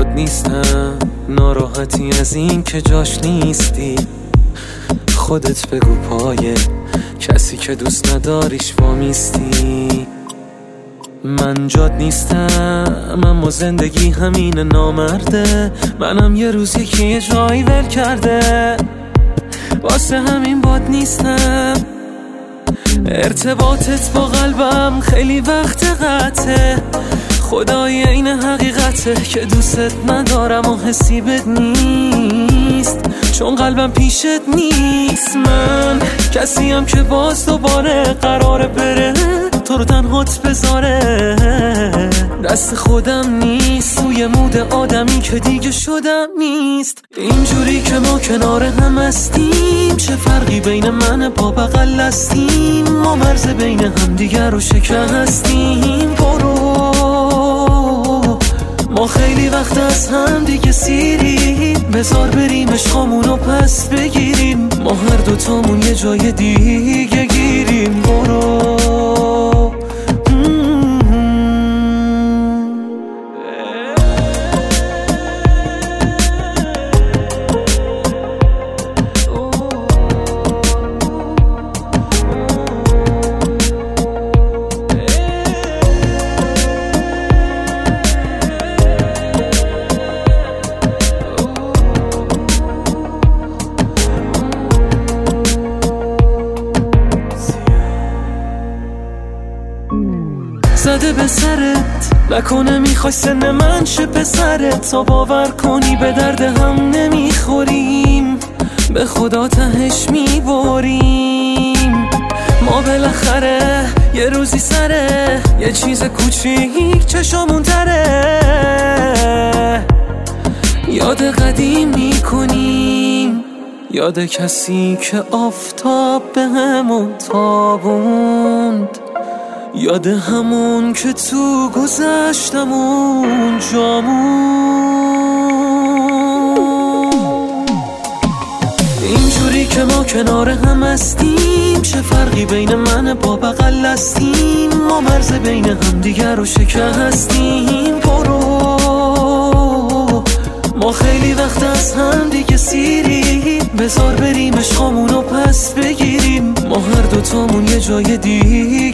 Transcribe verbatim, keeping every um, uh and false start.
باد نیستم، ناراحتی از این که جاش نیستی. خودت بگو پایه کسی که دوست نداریش وامیستی. من جاد نیستم اما زندگی همین نامرده. منم یه روز یکی یه جایی ول کرده، واسه همین باد نیستم. ارتباطت با قلبم خیلی وقت قطعه، خدای این حقیقته که دوست ندارم و حسی بد نیست، چون قلبم پیشت نیست. من کسیم که باز دوباره قراره بره تو رو تنهات بذاره. دست خودم نیست، توی مود آدمی که دیگه شدم نیست. اینجوری که ما کنار هم هستیم، چه فرقی بین من با بغل هستیم؟ ما مرز بین هم دیگر رو شکستیم. برو ما خیلی وقت از هم دیگه سیریم، بذار بریم عشقامونو پس بگیریم. ما هر دوتامون یه جای دیگه گیریم. برو زده به سرت نکنه میخوای سن من شه پسرت، تا باور کنی به درد هم نمیخوریم، به خدا تهش میبریم. ما بالاخره یه روزی سره یه چیز کوچیک چشامون تره، یاد قدیم میکنیم، یاد کسی که آفتاب به همون تابوند، یاد همون که تو گذشتمون جامون. اینجوری که ما کنار هم هستیم، چه فرقی بین من با بغل هستیم؟ ما مرز بین هم دیگر رو شکستیم. برو ما خیلی وقت از هم دیگه سیریم، بذار بریم عشقامونو پس بگیریم. ما هر دوتامون یه جای دیگه